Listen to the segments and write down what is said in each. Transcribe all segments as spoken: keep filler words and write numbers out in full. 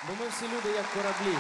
Бо ми всі люди як кораблі.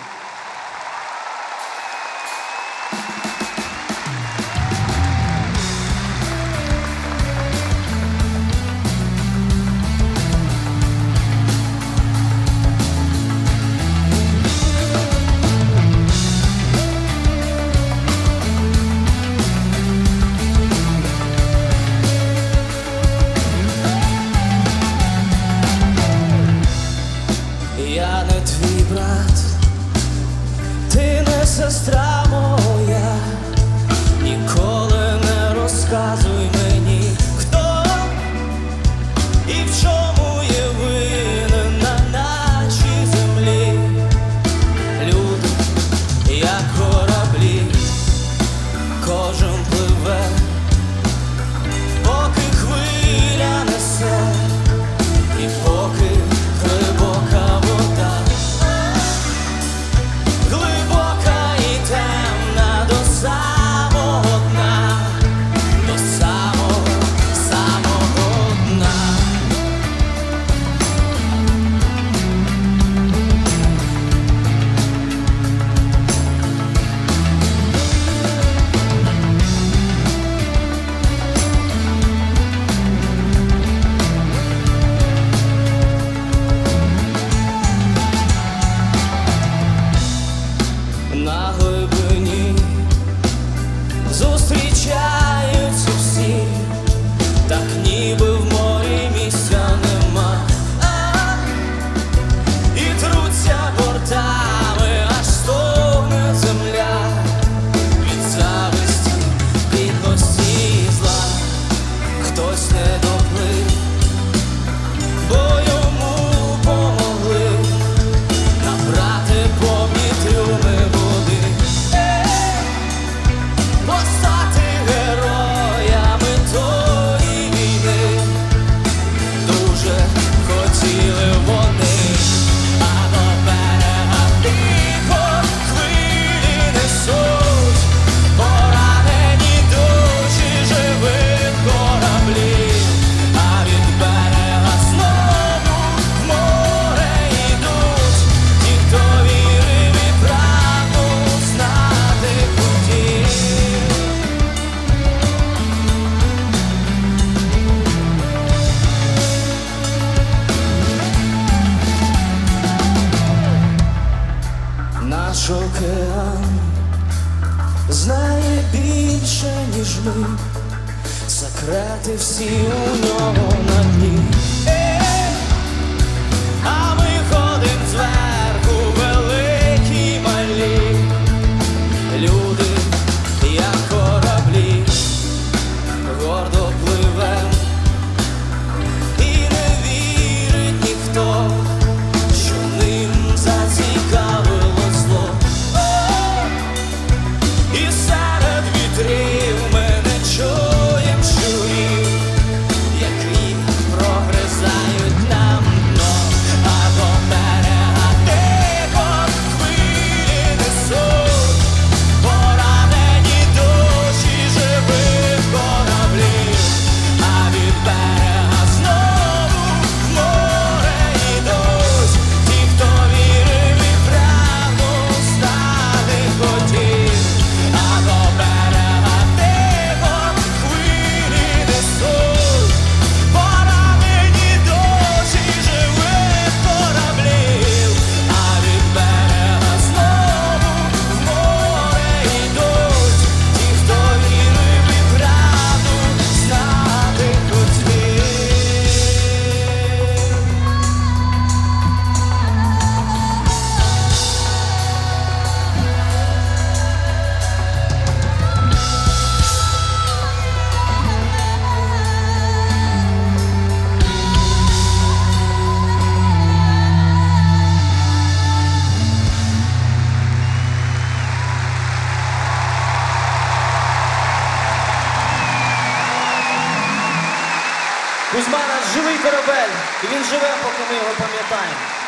Я не твій брат, ти не сестра моя, ніколи не розказуй мені, хто і в чому є винен на нашій землі. Люди, як кораблі, кожен пливе, поки хвиля несе, і поки глибока вода, глибока і темна до самого дна, до самого, самого дна. На глибині зустрічаються всі, так ніби в морі місця нема, а, і труться бортами, аж стогне земля від зависті, бідності і зла. Хтось не доплив, бо йому помогли набрати повні трюми води, постати героями тої війни. Дуже хотіли вони, а до берега тихо хвилі несуть поранені душі живих кораблів, а від берега знову в море йдуть ті, хто вірив і правду знати хотів. Наш океан знає більше, ніж ми, секрети всі у нього на дні. Е, А ми ходим зверху, великі й малі. Люди, як кораблі, гордо пливем, і не вірить ніхто, що ним зацікавило зло. О, і серед вітрів ми не чуєм щурів, які прогризають нам дно, а до берега тихо хвилі несуть поранені душі живих кораблів, а від берега знову в море йдуть ті, хто вірив і правду знати хотів, а до берега тихо хвилі несуть поранені душі живих кораблів, а від берега знову в море йдуть ті, хто вірив і правду знати хотів. Кузьма наш живий корабель, і він живе, поки ми його пам'ятаємо.